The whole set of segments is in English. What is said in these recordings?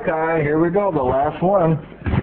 Okay, here we go, the last one.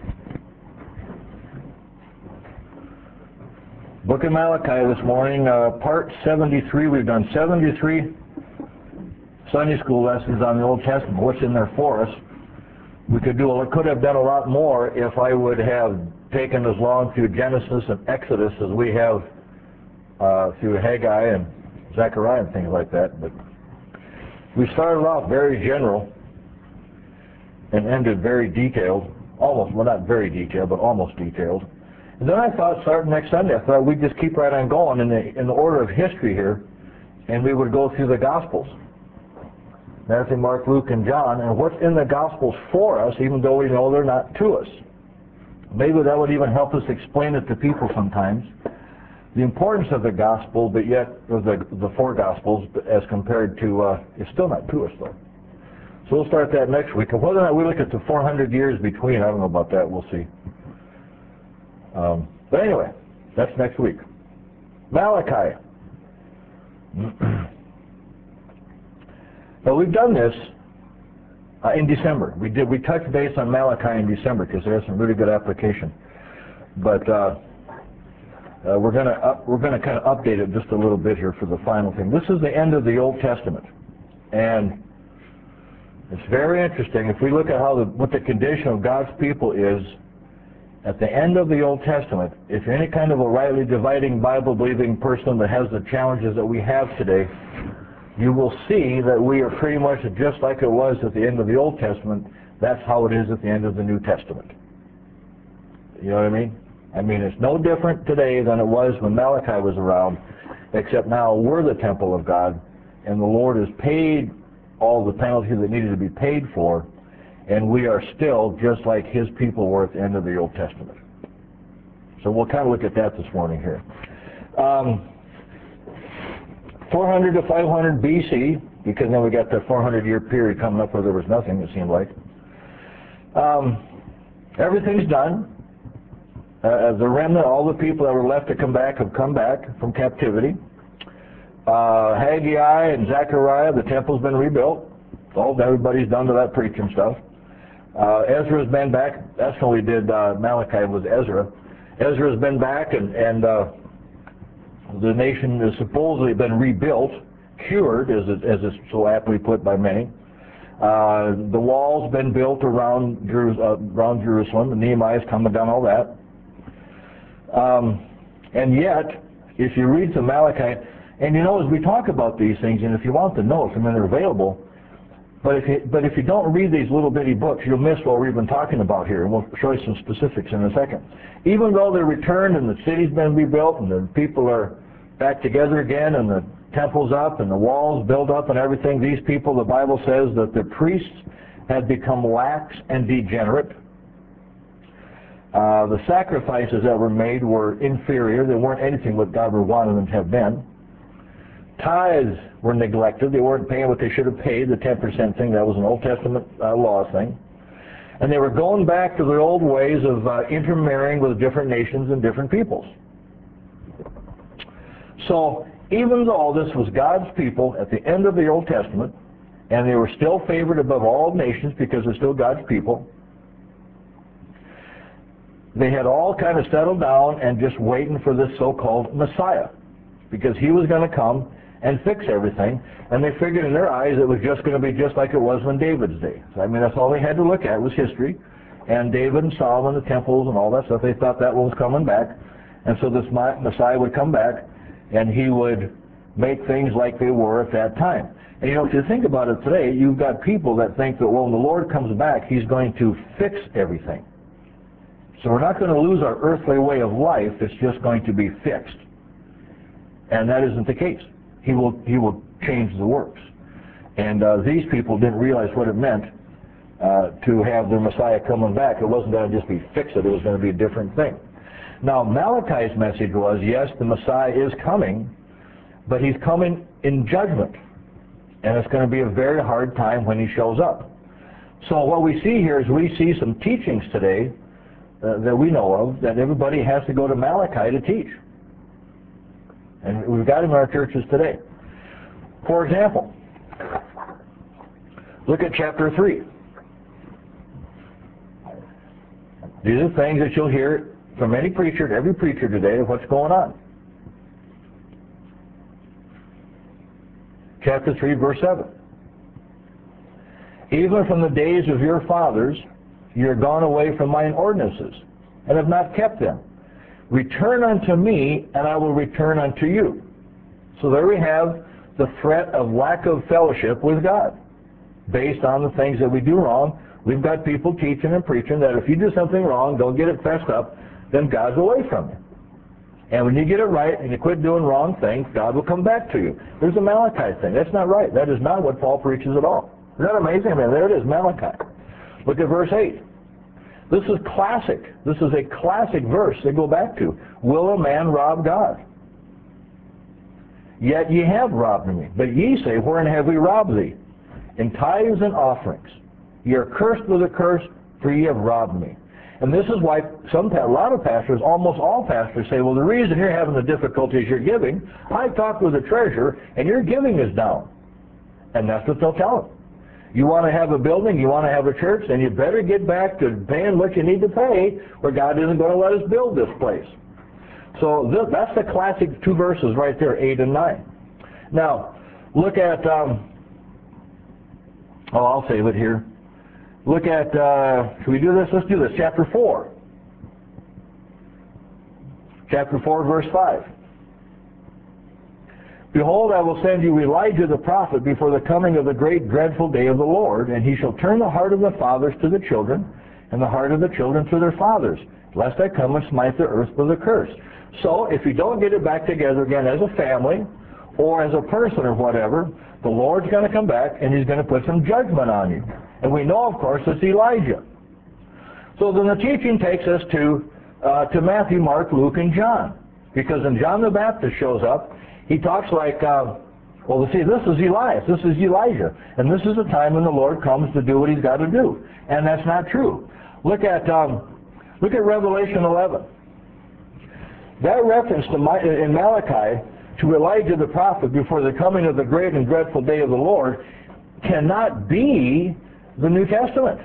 Book of Malachi this morning, part 73. We've done 73 Sunday school lessons on the Old Testament. What's in there for us? We could have done a lot more if I would have taken as long through Genesis and Exodus as we have through Haggai and Zechariah and things like that. But we started off very general and ended very detailed, almost, well, not very detailed, but almost detailed. And then I thought, starting next Sunday, I thought we'd just keep right on going in the order of history here, and we would go through the Gospels. Matthew, Mark, Luke, and John, and what's in the Gospels for us, even though we know they're not to us. Maybe that would even help us explain it to people sometimes. The importance of the Gospel, but yet, or the four Gospels, as compared to, it's still not to us, though. So we'll start that next week. And whether or not we look at the 400 years between, I don't know about that. We'll see. But anyway, that's next week. Malachi. Now we've done this in December. We touched base on Malachi in December because there's some really good application. But we're gonna kind of update it just a little bit here for the final thing. This is the end of the Old Testament, and it's very interesting. If we look at what the condition of God's people is at the end of the Old Testament, if you're any kind of a rightly dividing, Bible-believing person that has the challenges that we have today, you will see that we are pretty much just like it was at the end of the Old Testament. That's how it is at the end of the New Testament. You know what I mean? I mean, it's no different today than it was when Malachi was around, except now we're the temple of God, and the Lord has paid all the penalties that needed to be paid for, and we are still just like His people were at the end of the Old Testament. So we'll kind of look at that this morning here. 400 to 500 BC, because then we got that 400-year period coming up where there was nothing, it seemed like. Everything's done. The remnant, all the people that were left to come back have come back from captivity. Haggai and Zechariah, the temple's been rebuilt. So everybody's done to that preaching stuff. Ezra's been back. That's when we did Malachi, was Ezra. Ezra's been back, and the nation has supposedly been rebuilt, cured, as it's so aptly put by many. The wall's been built around Jerusalem, and Nehemiah's come and done all that. And yet, if you read the Malachi, and you know, as we talk about these things, and if you want the notes, I mean, they're available, but if you don't read these little bitty books, you'll miss what we've been talking about here, and we'll show you some specifics in a second. Even though they're returned, and the city's been rebuilt, and the people are back together again, and the temple's up, and the walls built up, and everything, these people, the Bible says that the priests had become lax and degenerate. The sacrifices that were made were inferior. They weren't anything what God would want them to have been. Tithes were neglected. They weren't paying what they should have paid, the 10% thing. That was an Old Testament law thing. And they were going back to the old ways of intermarrying with different nations and different peoples. So even though this was God's people at the end of the Old Testament, and they were still favored above all nations because they're still God's people, they had all kind of settled down and just waiting for this so-called Messiah, because He was going to come and fix everything, and they figured in their eyes it was just going to be just like it was in David's day. So, I mean, that's all they had to look at was history, and David and Solomon, the temples and all that stuff. They thought that one was coming back, and so this Messiah would come back, and He would make things like they were at that time. And you know, if you think about it today, you've got people that think that, well, when the Lord comes back, He's going to fix everything. So we're not going to lose our earthly way of life. It's just going to be fixed. And that isn't the case. He will change the works. And these people didn't realize what it meant to have the Messiah coming back. It wasn't going to just be fix it. It was going to be a different thing. Now, Malachi's message was, yes, the Messiah is coming, but He's coming in judgment. And it's going to be a very hard time when He shows up. So what we see here is we see some teachings today that we know of, that everybody has to go to Malachi to teach. And we've got them in our churches today. For example, look at chapter 3. These are things that you'll hear from any preacher, every preacher today, of what's going on. Chapter 3, verse 7. Even from the days of your fathers, you are gone away from mine ordinances, and have not kept them. Return unto me, and I will return unto you. So there we have the threat of lack of fellowship with God, based on the things that we do wrong. We've got people teaching and preaching that if you do something wrong, don't get it fessed up, then God's away from you. And when you get it right and you quit doing wrong things, God will come back to you. There's a Malachi thing. That's not right. That is not what Paul preaches at all. Isn't that amazing? I mean, there it is, Malachi. Look at verse 8. This is classic. This is a classic verse they go back to. Will a man rob God? Yet ye have robbed me. But ye say, wherein have we robbed thee? In tithes and offerings. Ye are cursed with a curse, for ye have robbed me. And this is why a lot of pastors, almost all pastors, say, well, the reason you're having the difficulties you're giving, I talked with the treasurer, and your giving is down. And that's what they'll tell them. You want to have a building, you want to have a church, then you better get back to paying what you need to pay, or God isn't going to let us build this place. So that's the classic two verses right there, 8 and 9. Now, look at, I'll save it here. Look at, should we do this? Let's do this. Chapter 4. Chapter 4, verse 5. Behold, I will send you Elijah the prophet before the coming of the great dreadful day of the Lord, and he shall turn the heart of the fathers to the children, and the heart of the children to their fathers, lest I come and smite the earth with a curse. So, if you don't get it back together again as a family, or as a person or whatever, the Lord's going to come back, and he's going to put some judgment on you. And we know, of course, it's Elijah. So then the teaching takes us to Matthew, Mark, Luke, and John. Because when John the Baptist shows up, he talks like, well, see, this is Elias, this is Elijah, and this is the time when the Lord comes to do what he's got to do. And that's not true. Look at Revelation 11. That reference in Malachi to Elijah the prophet before the coming of the great and dreadful day of the Lord cannot be the New Testament.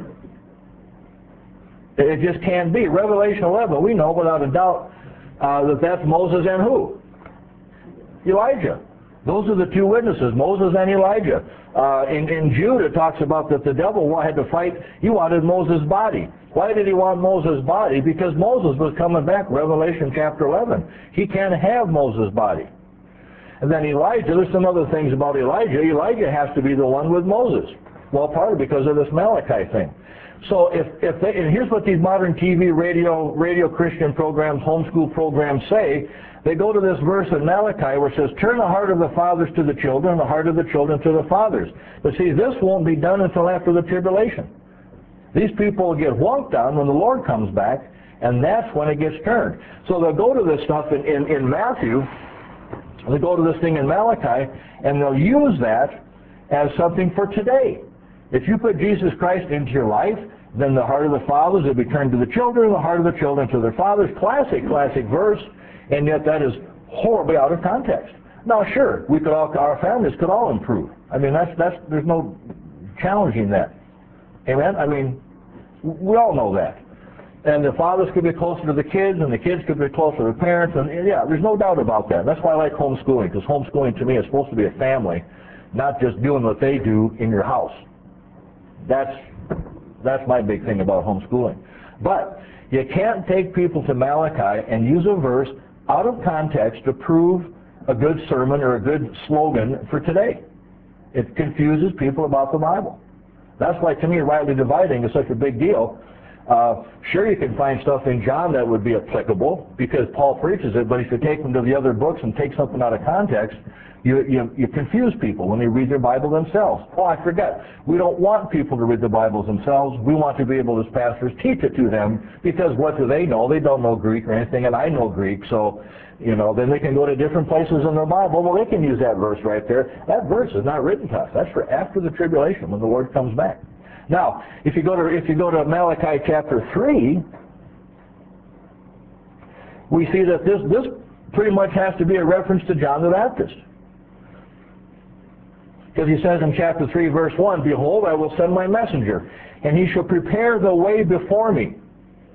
It just can't be. Revelation 11, we know without a doubt that that's Moses and who? Elijah. Those are the two witnesses, Moses and Elijah. In Jude, it talks about that the devil had to fight. He wanted Moses' body. Why did he want Moses' body? Because Moses was coming back, Revelation chapter 11. He can't have Moses' body. And then Elijah, there's some other things about Elijah. Elijah has to be the one with Moses. Well, partly because of this Malachi thing. So and here's what these modern TV, radio Christian programs, homeschool programs say. They go to this verse in Malachi where it says, turn the heart of the fathers to the children, and the heart of the children to the fathers. But see, this won't be done until after the tribulation. These people will get whonked on when the Lord comes back, and that's when it gets turned. So they'll go to this stuff in Matthew, they'll go to this thing in Malachi, and they'll use that as something for today. If you put Jesus Christ into your life, then the heart of the fathers will be turned to the children, and the heart of the children to their fathers. Classic verse, and yet that is horribly out of context. Now, sure, our families could all improve. I mean, there's no challenging that. Amen? I mean, we all know that. And the fathers could be closer to the kids, and the kids could be closer to the parents, and yeah, there's no doubt about that. That's why I like homeschooling, because homeschooling to me is supposed to be a family, not just doing what they do in your house. That's my big thing about homeschooling. But you can't take people to Malachi and use a verse out of context to prove a good sermon or a good slogan for today. It confuses people about the Bible. That's why, to me, rightly dividing is such a big deal. Sure, you can find stuff in John that would be applicable because Paul preaches it, but if you take them to the other books and take something out of context, you confuse people when they read their Bible themselves. Oh, I forgot. We don't want people to read the Bibles themselves. We want to be able, as pastors, teach it to them because what do they know? They don't know Greek or anything, and I know Greek, so then they can go to different places in their Bible. Well, they can use that verse right there. That verse is not written to us. That's for after the tribulation when the Lord comes back. Now, if you go to Malachi chapter 3, we see that this pretty much has to be a reference to John the Baptist. Because he says in chapter 3, verse 1, behold, I will send my messenger, and he shall prepare the way before me.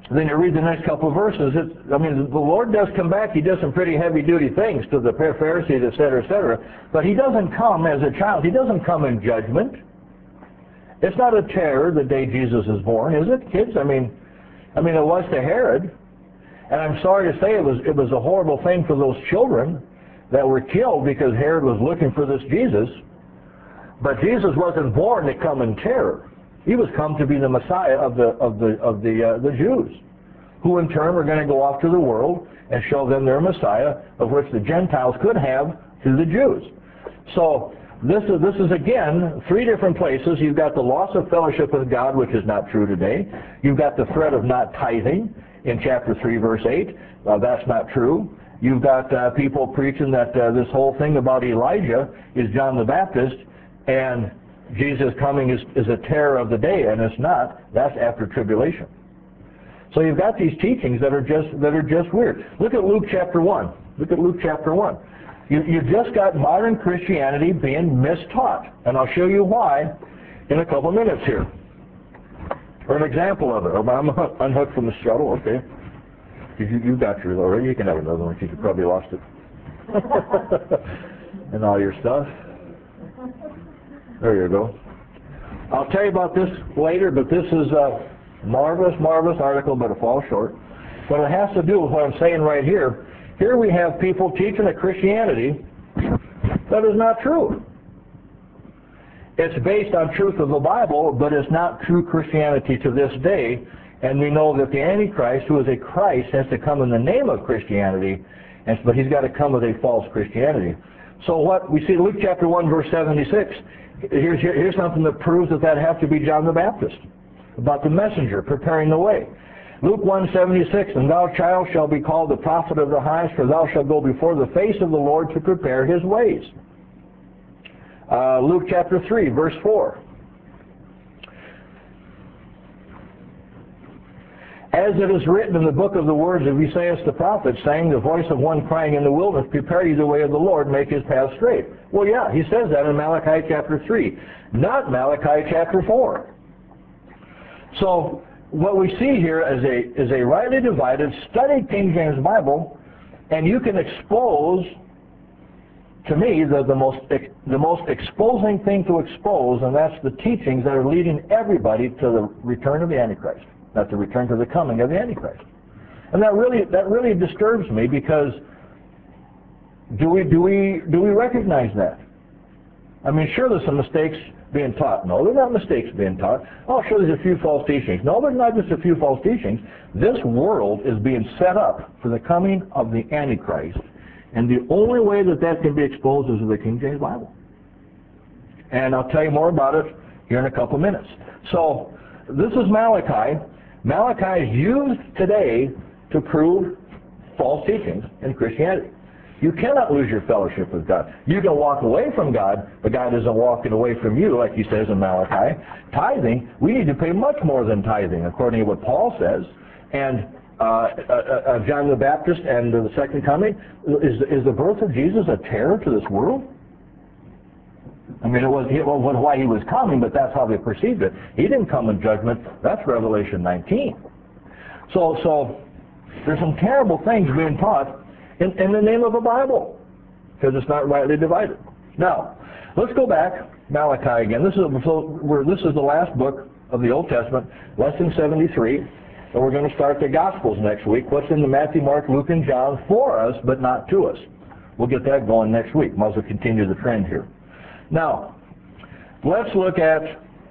Then you read the next couple of verses. The Lord does come back. He does some pretty heavy-duty things to the Pharisees, etc., etc. But He doesn't come as a child. He doesn't come in judgment. It's not a terror the day Jesus is born, is it, kids? I mean, it was to Herod. And I'm sorry to say it was a horrible thing for those children that were killed because Herod was looking for this Jesus. But Jesus wasn't born to come in terror. He was come to be the Messiah of the Jews, who in turn were going to go off to the world and show them their Messiah, of which the Gentiles could have to the Jews. So this is again three different places. You've got the loss of fellowship with God, which is not true today. You've got the threat of not tithing in chapter 3, verse 8. That's not true. You've got people preaching that this whole thing about Elijah is John the Baptist, and Jesus coming is a terror of the day, and it's not. That's after tribulation. So you've got these teachings that are just weird. Look at Luke chapter 1. Look at Luke chapter 1. You've just got modern Christianity being mistaught, and I'll show you why in a couple minutes here. For an example of it. I'm unhooked from the shuttle, okay. You've got yours already. You can have another one because you probably lost it. And all your stuff. There you go. I'll tell you about this later, but this is a marvelous, marvelous article, but it falls short. But it has to do with what I'm saying right here. Here we have people teaching a Christianity that is not true. It's based on truth of the Bible, but it's not true Christianity to this day. And we know that the Antichrist, who is a Christ, has to come in the name of Christianity, but he's got to come with a false Christianity. So what we see in Luke chapter 1, verse 76, here's something that proves that has to be John the Baptist, about the messenger preparing the way. Luke 1:76, and thou, child, shall be called the prophet of the highest, for thou shalt go before the face of the Lord to prepare his ways. Luke chapter 3, verse 4. As it is written in the book of the words of Esaias the prophet, saying, the voice of one crying in the wilderness, prepare ye the way of the Lord, make his path straight. Well, yeah, he says that in Malachi chapter 3, not Malachi chapter 4. So what we see here is a rightly divided, studied King James Bible, and you can expose, to me, the most exposing thing to expose, and that's the teachings that are leading everybody to the return of the Antichrist. Not the return to the coming of the Antichrist. And that really disturbs me, because do we recognize that? I mean, sure, there's some mistakes being taught. No, there's not mistakes being taught. Oh, sure, there's a few false teachings. No, there's not just a few false teachings. This world is being set up for the coming of the Antichrist. And the only way that can be exposed is with the King James Bible. And I'll tell you more about it here in a couple minutes. So this is Malachi. Malachi is used today to prove false teachings in Christianity. You cannot lose your fellowship with God. You can walk away from God, but God isn't walking away from you, like he says in Malachi. Tithing, we need to pay much more than tithing, according to what Paul says. And John the Baptist and the second coming, is the birth of Jesus a terror to this world? I mean, it was why he was coming, but that's how they perceived it. He didn't come in judgment. That's Revelation 19. So there's some terrible things being taught in the name of the Bible, because it's not rightly divided. Now, let's go back, Malachi again. This is the last book of the Old Testament, lesson 73, and we're going to start the Gospels next week. What's in the Matthew, Mark, Luke, and John for us, but not to us. We'll get that going next week. Might as well continue the trend here. Now, let's look at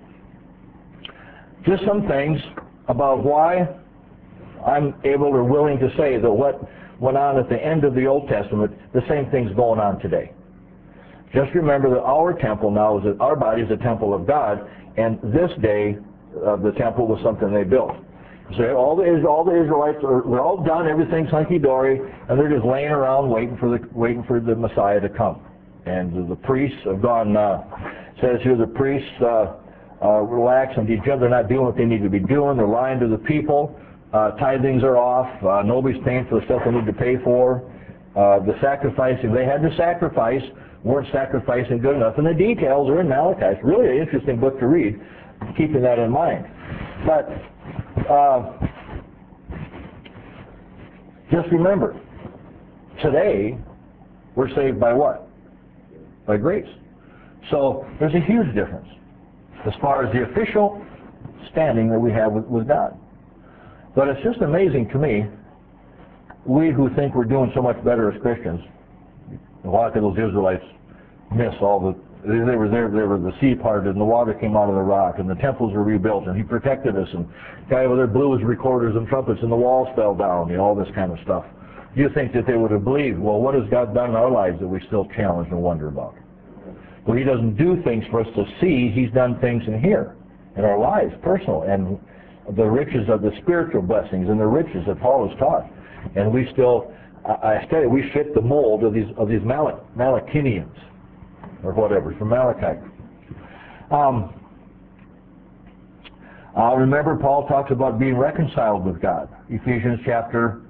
just some things about why I'm able or willing to say that what went on at the end of the Old Testament, the same thing's going on today. Just remember that our temple now our body is a temple of God, and this day the temple was something they built. So all the Israelites they're all done, everything's hunky-dory, and they're just laying around waiting for the Messiah to come. And the priests have gone, says here the priests relax and degenerate. They're not doing what they need to be doing. They're lying to the people. Tithings are off. Nobody's paying for the stuff they need to pay for. The sacrificing they had to sacrifice weren't sacrificing good enough. And the details are in Malachi. It's really an interesting book to read, keeping that in mind. But Just remember, today, we're saved by what? By grace. So there's a huge difference as far as the official standing that we have with God. But it's just amazing to me, we who think we're doing so much better as Christians, a lot of those Israelites miss all the, they were there, the sea parted and the water came out of the rock and the temples were rebuilt and he protected us and the guy over there blew his recorders and trumpets and the walls fell down, all this kind of stuff. You think that they would have believed, well, what has God done in our lives that we still challenge and wonder about? Well, he doesn't do things for us to see. He's done things in here, in our lives, personal, and the riches of the spiritual blessings and the riches that Paul has taught. And we still, I tell you, we fit the mold of these Malachinians, or whatever, from Malachi. Remember, Paul talks about being reconciled with God. Ephesians chapter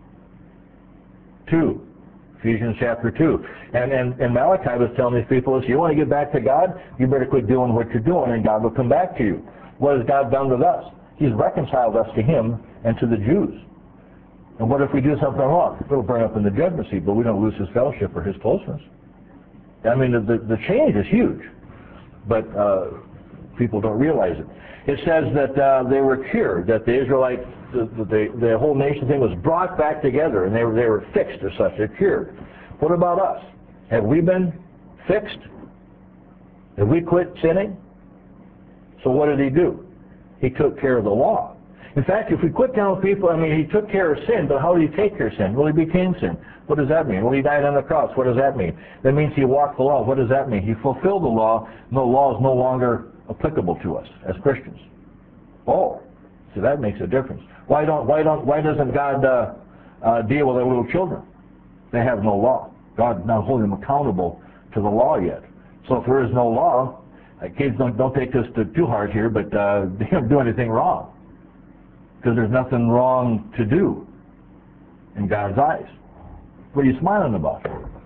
2. Ephesians chapter 2. And Malachi was telling these people, if you want to get back to God, you better quit doing what you're doing and God will come back to you. What has God done with us? He's reconciled us to Him and to the Jews. And what if we do something wrong? It'll burn up in the judgment seat, but we don't lose His fellowship or His closeness. I mean, the change is huge, but people don't realize it. It says that they were cured, that the Israelites, the whole nation thing was brought back together, and they were fixed as such. They're cured. What about us? Have we been fixed? Have we quit sinning? So what did He do? He took care of the law. In fact, if we quit telling people, He took care of sin, but how did He take care of sin? Well, He became sin. What does that mean? Well, He died on the cross. What does that mean? That means He walked the law. What does that mean? He fulfilled the law. No law is no longer applicable to us as Christians. Oh, so that makes a difference. Why doesn't God deal with our little children? They have no law. God's not holding them accountable to the law yet. So if there is no law, kids don't take this too hard here, but they don't do anything wrong. Because there's nothing wrong to do in God's eyes. What are you smiling about?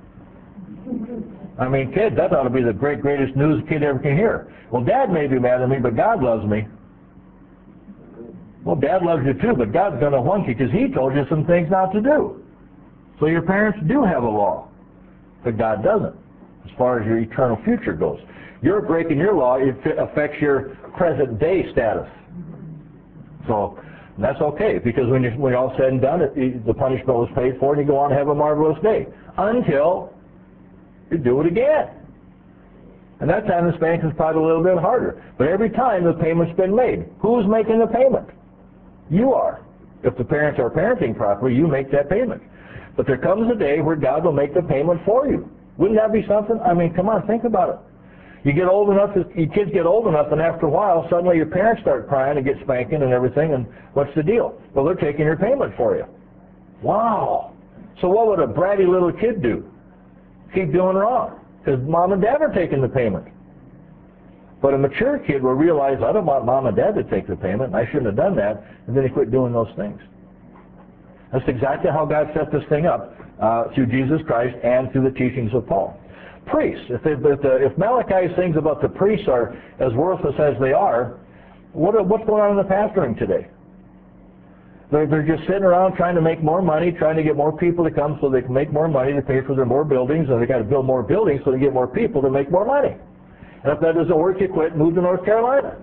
Kids, that ought to be the greatest news a kid ever can hear. Well, Dad may be mad at me, but God loves me. Well, Dad loves you too, but God's going to want you because He told you some things not to do. So your parents do have a law, but God doesn't, as far as your eternal future goes. You're breaking your law, it affects your present day status. So that's okay, because when you're all said and done, the punishment was paid for, and you go on to have a marvelous day. Until you do it again. And that time the spanking's probably a little bit harder. But every time the payment's been made, who's making the payment? You are. If the parents are parenting properly, you make that payment. But there comes a day where God will make the payment for you. Wouldn't that be something? Come on, think about it. You get old enough, your kids get old enough, and after a while, suddenly your parents start crying and get spanking and everything, and what's the deal? Well, they're taking your payment for you. Wow. So what would a bratty little kid do? Keep doing wrong, because Mom and Dad are taking the payment. But a mature kid will realize, I don't want Mom and Dad to take the payment, and I shouldn't have done that, and then he quit doing those things. That's exactly how God set this thing up, through Jesus Christ and through the teachings of Paul. Priests, if Malachi's things about the priests are as worthless as they are, what's going on in the pastoring today? They're just sitting around trying to make more money, trying to get more people to come so they can make more money to pay for their more buildings, and they got to build more buildings so they get more people to make more money. And if that doesn't work, you quit and move to North Carolina.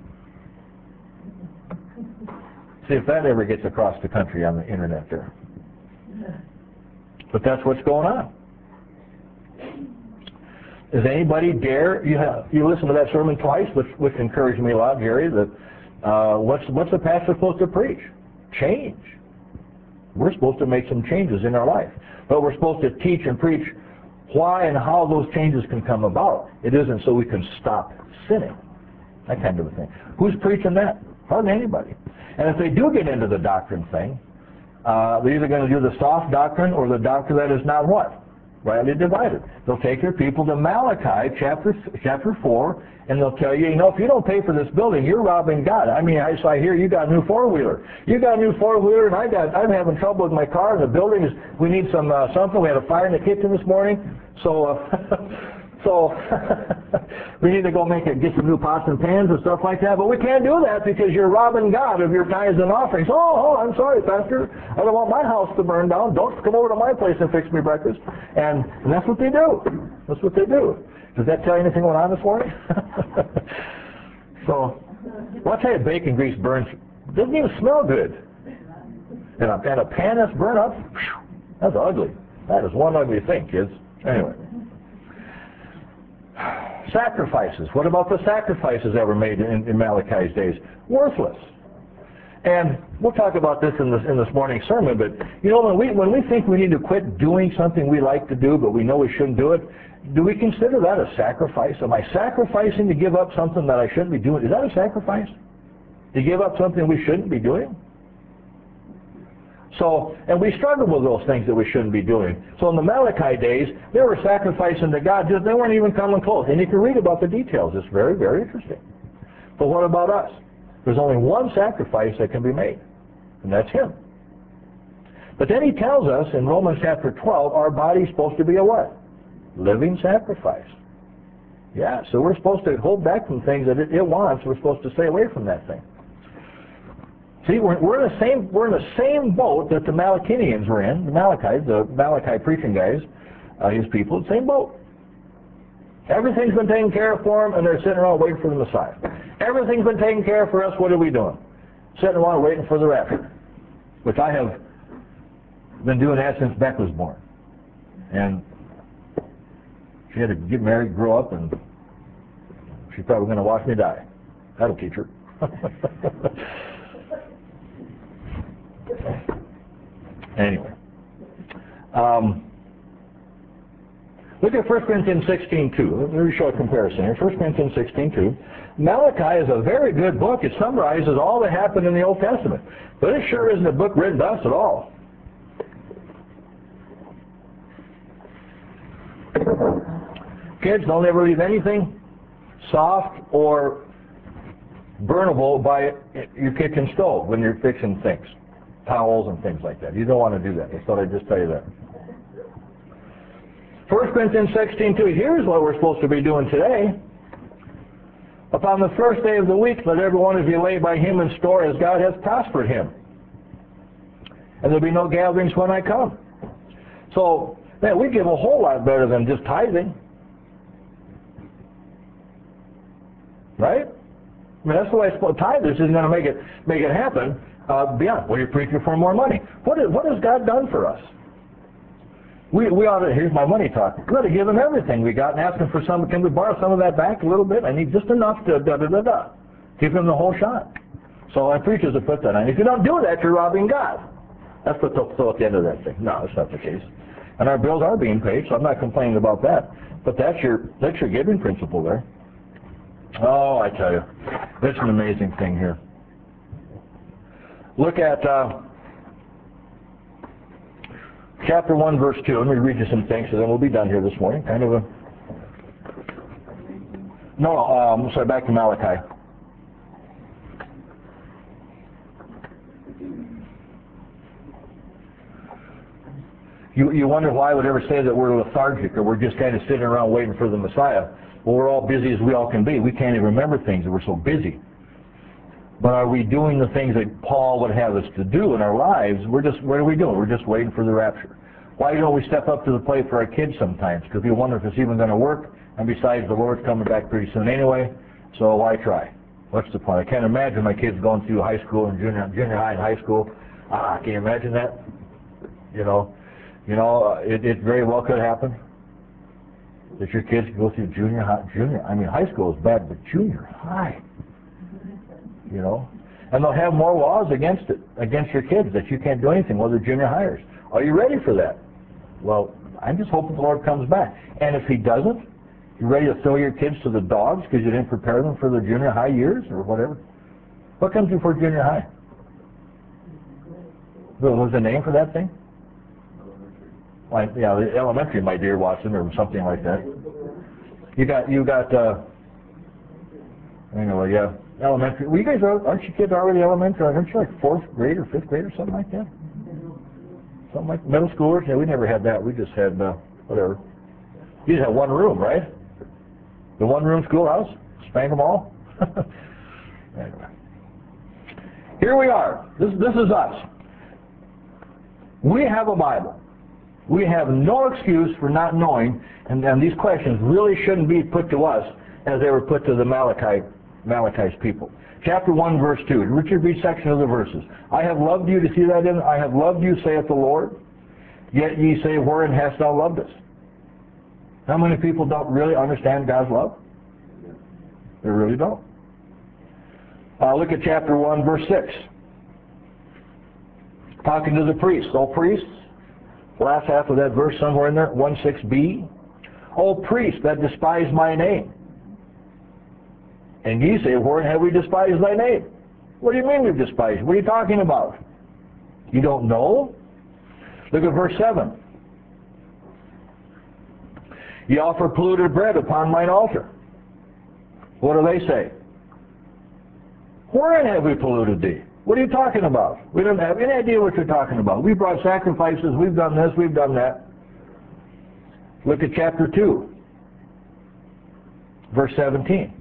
See if that ever gets across the country on the internet there. But that's what's going on. Does anybody dare? You listened to that sermon twice, which encouraged me a lot, Jerry. That what's the pastor supposed to preach? Change. We're supposed to make some changes in our life, but we're supposed to teach and preach why and how those changes can come about. It isn't so we can stop sinning, that kind of a thing. Who's preaching that? Hardly anybody. And if they do get into the doctrine thing, they're either going to do the soft doctrine or the doctrine that is not what? Rightly divided. They'll take their people to Malachi chapter 4, and they'll tell you, if you don't pay for this building, you're robbing God. So I hear you got a new four-wheeler. You got a new four-wheeler, and I'm having trouble with my car, and the building we need some something. We had a fire in the kitchen this morning, so So we need to go get some new pots and pans and stuff like that, but we can't do that because you're robbing God of your tithes and offerings. Oh, I'm sorry, Pastor. I don't want my house to burn down. Don't come over to my place and fix me breakfast. And that's what they do. That's what they do. Does that tell you anything going on this morning? So, well, I'll tell you, bacon grease burns. Doesn't even smell good. And a pan that's burnt up, that's ugly. That is one ugly thing, kids. Anyway. Sacrifices. What about the sacrifices that were made in Malachi's days? Worthless. And we'll talk about this in this morning's sermon, but you know, when we think we need to quit doing something we like to do, but we know we shouldn't do it, do we consider that a sacrifice? Am I sacrificing to give up something that I shouldn't be doing? Is that a sacrifice? To give up something we shouldn't be doing? So, and we struggle with those things that we shouldn't be doing. So in the Malachi days, they were sacrificing to God, just they weren't even coming close. And you can read about the details. It's very, very interesting. But what about us? There's only one sacrifice that can be made, and that's Him. But then He tells us in Romans chapter 12, our body's supposed to be a what? Living sacrifice. Yeah, so we're supposed to hold back from things that it wants. We're supposed to stay away from that thing. See, we're in the same boat that the Malachians were in, the Malachi preaching guys, his people, the same boat. Everything's been taken care of for them, and they're sitting around waiting for the Messiah. Everything's been taken care of for us. What are we doing? Sitting around waiting for the rapture, which I have been doing that since Beck was born. And she had to get married, grow up, and she's probably going to watch me die. That'll teach her. Anyway, look at 1 Corinthians 16:2. Let me show a comparison here. 1 Corinthians 16:2. Malachi is a very good book. It summarizes all that happened in the Old Testament. But it sure isn't a book written to us at all. Kids, don't ever leave anything soft or burnable by your kitchen stove when you're fixing things. Towels and things like that. You don't want to do that. I thought I'd just tell you that. 1 Corinthians 16:2. Here's what we're supposed to be doing today. Upon the first day of the week, let every one of you lay by him in store as God has prospered him. And there'll be no gatherings when I come. So, man, we give a whole lot better than just tithing. Right? I mean, that's the way it's supposed to. Tithers isn't going to make it happen. Beyond, well, you're preaching for more money. What has God done for us? We ought to, here's my money talk. We ought to give Him everything we got and ask Him for some. Can we borrow some of that back a little bit? I need just enough to da-da-da-da. Give Him the whole shot. So our preachers have put that on. If you don't do that, you're robbing God. That's what they'll throw at the end of that thing. No, that's not the case. And our bills are being paid, so I'm not complaining about that. But that's your giving principle there. Oh, I tell you, it's an amazing thing here. Look at chapter 1, verse 2. Let me read you some things, so then we'll be done here this morning. Kind of a... sorry, back to Malachi. You wonder why I would ever say that we're lethargic or we're just kind of sitting around waiting for the Messiah. Well, we're all busy as we all can be. We can't even remember things. We're so busy. But are we doing the things that Paul would have us to do in our lives? What are we doing? We're just waiting for the rapture. Why don't we step up to the plate for our kids sometimes? Because we wonder if it's even going to work. And besides, the Lord's coming back pretty soon anyway. So why try? What's the point? I can't imagine my kids going through high school and junior high and high school. Can you imagine that? It very well could happen that your kids go through high school is bad, but junior high. And they'll have more laws against your kids that you can't do anything while they're junior hires. Are you ready for that? Well, I'm just hoping the Lord comes back. And if He doesn't, you ready to throw your kids to the dogs because you didn't prepare them for the junior high years or whatever? What comes before junior high? What's the name for that thing? The elementary, my dear Watson, or something like that. Elementary. Well, you guys aren't you kids already elementary? Aren't you like 4th grade or 5th grade or something like that? Something like middle schoolers? Yeah, we never had that. We just had whatever. You just had one room, right? The one-room schoolhouse? Spank them all? Anyway. Here we are. This is us. We have a Bible. We have no excuse for not knowing, and these questions really shouldn't be put to us as they were put to the Malachi's people. Chapter 1, verse 2. Richard read section of the verses. I have loved you, to see that in? I have loved you, saith the Lord. Yet ye say, wherein hast thou loved us? How many people don't really understand God's love? They really don't. Look at chapter 1, verse 6. Talking to the priests. O priests, last half of that verse somewhere in there, 1:6b. O priests that despise my name. And ye say, wherein have we despised thy name? What do you mean we've despised? What are you talking about? You don't know? Look at verse 7. Ye offer polluted bread upon mine altar. What do they say? Wherein have we polluted thee? What are you talking about? We don't have any idea what you're talking about. We brought sacrifices, we've done this, we've done that. Look at chapter 2, verse 17.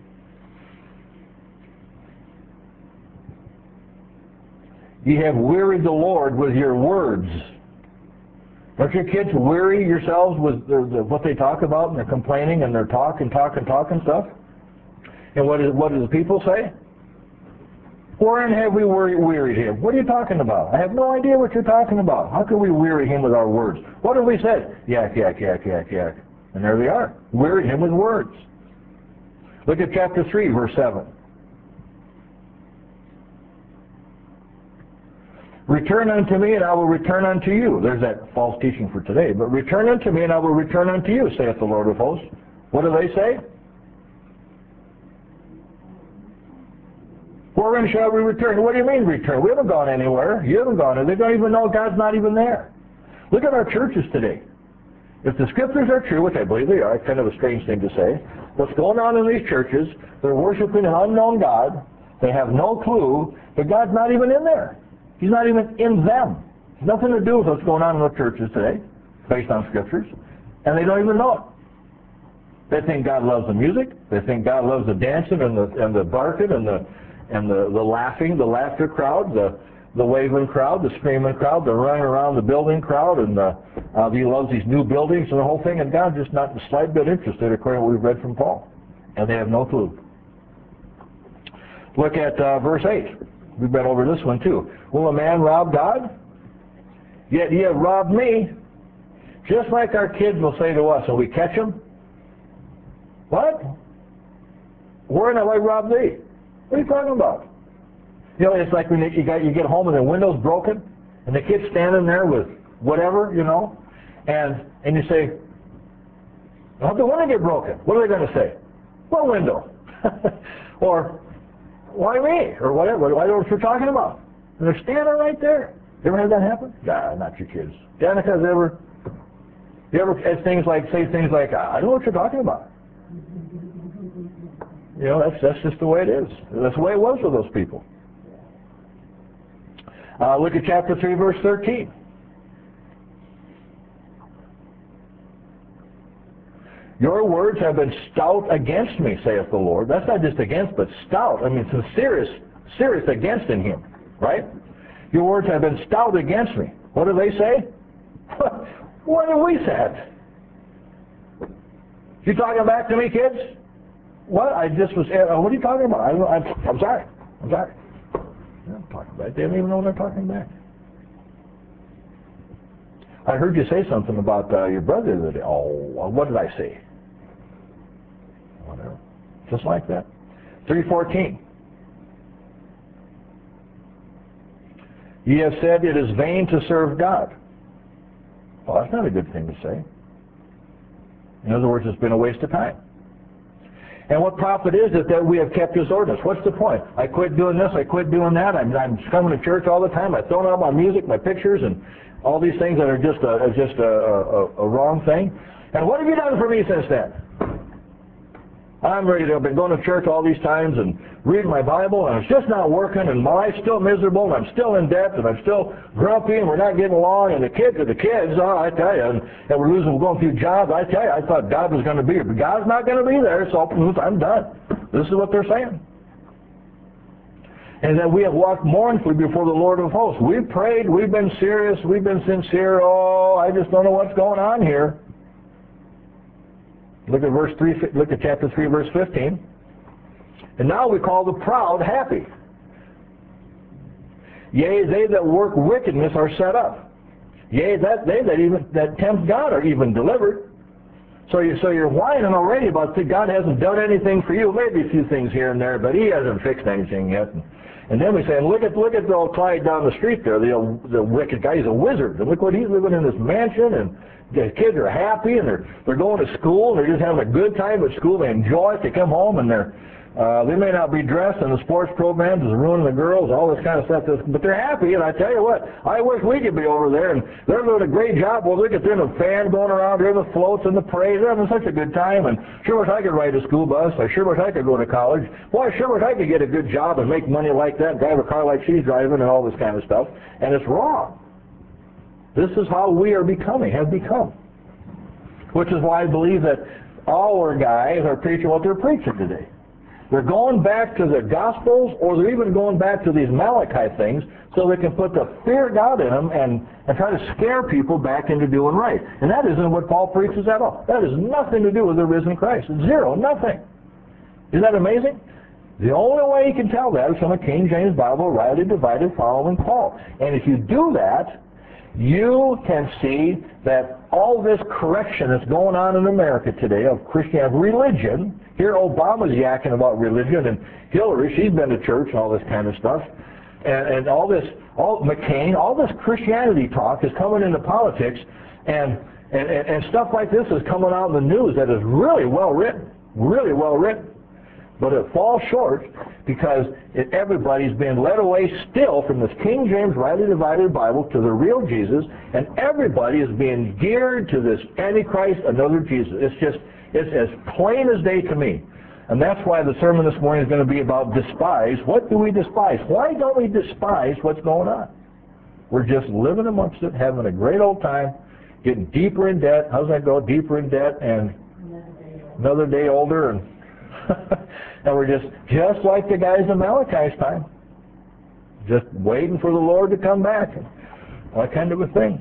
Ye have wearied the Lord with your words. Don't your kids weary yourselves with what they talk about, and they're complaining, and they're talk and stuff? And what do the people say? Wherein have we wearied him? What are you talking about? I have no idea what you're talking about. How can we weary him with our words? What have we said? Yak, yak, yak, yak, yak. And there they are. Wearied him with words. Look at chapter 3, verse 7. Return unto me, and I will return unto you. There's that false teaching for today. But return unto me, and I will return unto you, saith the Lord of hosts. What do they say? Wherein shall we return? What do you mean return? We haven't gone anywhere. You haven't gone anywhere. They don't even know God's not even there. Look at our churches today. If the scriptures are true, which I believe they are, it's kind of a strange thing to say, what's going on in these churches, they're worshiping an unknown God. They have no clue that God's not even in there. He's not even in them. It's nothing to do with what's going on in the churches today, based on scriptures, and they don't even know it. They think God loves the music. They think God loves the dancing and the barking and the laughing, the laughter crowd, the waving crowd, the screaming crowd, the running around the building crowd, and he loves these new buildings and the whole thing, and God's just not the slight bit interested, according to what we've read from Paul. And they have no clue. Look at verse 8. We've been over this one too. Will a man rob God? Yet ye have robbed me. Just like our kids will say to us when we catch them, what? Wherein have I robbed thee? What are you talking about? You know, it's like when you get home and the window's broken, and the kid's standing there with whatever, you know, and you say, how'd the window get broken? What are they going to say? What window? Or, why me? Or whatever. I don't know what you're talking about. And they're standing right there. You ever had that happen? Nah, not your kids. Danica, you ever say things like, I don't know what you're talking about. You know, that's just the way it is. That's the way it was with those people. Look at chapter 3, verse 13. Your words have been stout against me, saith the Lord. That's not just against, but stout. I mean, it's a serious against in him, right? Your words have been stout against me. What do they say? What have we said? You talking back to me, kids? What? I just was, what are you talking about? I'm sorry. I'm talking back. They don't even know what I'm talking back. I heard you say something about your brother the other day. Oh, what did I say? Whatever. Just like that. 3:14. Ye have said it is vain to serve God. Well, that's not a good thing to say. In other words, it's been a waste of time. And what profit is it that we have kept his ordinance? What's the point? I quit doing this, I quit doing that, I'm coming to church all the time, I throw out my music, my pictures, and all these things that are just a wrong thing. And what have you done for me since then? I'm ready to, I've been going to church all these times and reading my Bible, and it's just not working, and my life's still miserable, and I'm still in debt, and I'm still grumpy, and we're not getting along, and the kids are the kids, oh, I tell you, and we're going through jobs. I tell you, I thought God was going to be here, but God's not going to be there, so I'm done. This is what they're saying. And that we have walked mournfully before the Lord of hosts. We've prayed, we've been serious, we've been sincere. Oh, I just don't know what's going on here. Look at verse 3. Look at chapter 3, verse 15. And now we call the proud happy. Yea, they that work wickedness are set up. Yea, that tempt God are even delivered. So you're whining already about that God hasn't done anything for you. Maybe a few things here and there, but He hasn't fixed anything yet. And then we say, look at the old Clyde down the street there, the wicked guy. He's a wizard. And look what he's living in this mansion, and the kids are happy, and they're going to school, and they're just having a good time at school. They enjoy it. They come home, and they may not be dressed, and the sports programs is ruining the girls, all this kind of stuff. But they're happy, and I tell you what, I wish we could be over there, and they're doing a great job. Well, look at them, the fan going around here, the floats and the parades. They're having such a good time, and sure wish I could ride a school bus. I sure wish I could go to college. Boy, I sure wish I could get a good job and make money like that, and drive a car like she's driving, and all this kind of stuff. And it's wrong. This is how we have become. Which is why I believe that all our guys are preaching what they're preaching today. They're going back to the Gospels, or they're even going back to these Malachi things so they can put the fear of God in them and try to scare people back into doing right. And that isn't what Paul preaches at all. That has nothing to do with the risen Christ. Zero, nothing. Isn't that amazing? The only way you can tell that is from a King James Bible, rightly divided, following Paul. And if you do that, you can see that all this correction that's going on in America today of Christianity, of religion. Here Obama's yakking about religion, and Hillary, she's been to church and all this kind of stuff. And McCain, all this Christianity talk is coming into politics, and stuff like this is coming out in the news that is really well written. Really well written. But it falls short because everybody's being led away still from this King James rightly divided Bible to the real Jesus, and everybody is being geared to this Antichrist, another Jesus. It's as plain as day to me. And that's why the sermon this morning is going to be about despise. What do we despise? Why don't we despise what's going on? We're just living amongst it, having a great old time, getting deeper in debt. How's that go? Deeper in debt and another day older, and and we're just like the guys in Malachi's time, just waiting for the Lord to come back, and that kind of a thing.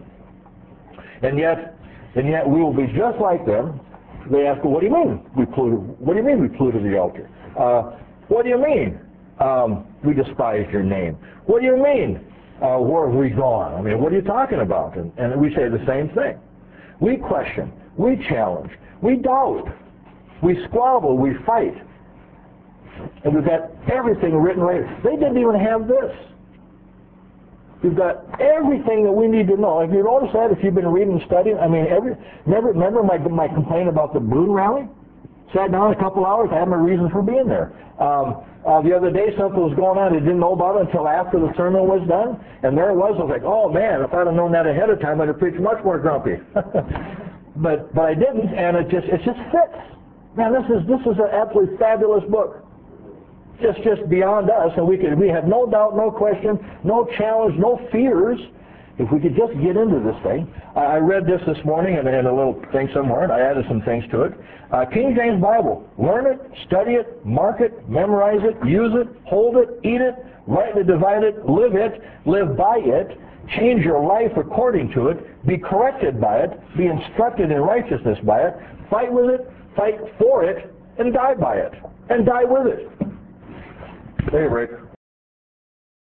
And yet we will be just like them. They ask, well, what do you mean we polluted? What do you mean we polluted the altar? What do you mean we despised your name? What do you mean where have we gone? I mean, what are you talking about? And we say the same thing. We question, we challenge, we doubt, we squabble, we fight. And we've got everything written right. They didn't even have this. We've got everything that we need to know. If you notice that, if you've been reading and studying, I mean, remember my complaint about the balloon rally? Sat down a couple hours, I had my reasons for being there. The other day, something was going on, I didn't know about it until after the sermon was done, and there it was. I was like, oh man, if I'd have known that ahead of time, I'd have preached much more grumpy. but I didn't, and it just fits. Man, this is an absolutely fabulous book. Just beyond us, and we have no doubt, no question, no challenge, no fears. If we could just get into this thing. I read this morning in a little thing somewhere, and I added some things to it. King James Bible. Learn it, study it, mark it, memorize it, use it, hold it, eat it, rightly divide it, live by it, change your life according to it, be corrected by it, be instructed in righteousness by it, fight with it, fight for it, and die by it, and die with it. Take a break.